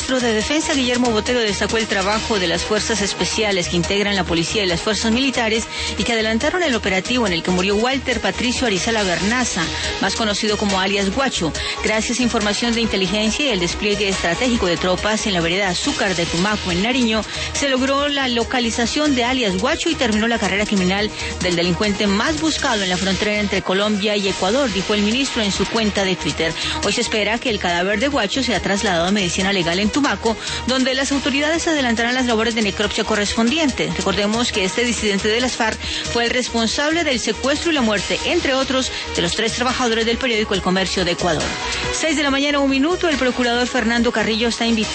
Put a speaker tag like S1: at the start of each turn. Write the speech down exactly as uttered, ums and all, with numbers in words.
S1: ministro de Defensa, Guillermo Botero, destacó el trabajo de las fuerzas especiales que integran la policía y las fuerzas militares y que adelantaron el operativo en el que murió Walter Patricio Arizala Bernaza, más conocido como alias Guacho. Gracias a información de inteligencia y el despliegue estratégico de tropas en la vereda Azúcar de Tumaco, en Nariño, se logró la localización de alias Guacho y terminó la carrera criminal del delincuente más buscado en la frontera entre Colombia y Ecuador, dijo el ministro en su cuenta de Twitter. Hoy se espera que el cadáver de Guacho sea trasladado a medicina legal en Tumaco, donde las autoridades adelantarán las labores de necropsia correspondientes. Recordemos que este disidente de las FARC fue el responsable del secuestro y la muerte, entre otros, de los tres trabajadores del periódico El Comercio de Ecuador. Seis de la mañana, un minuto, el procurador Fernando Carrillo está invitado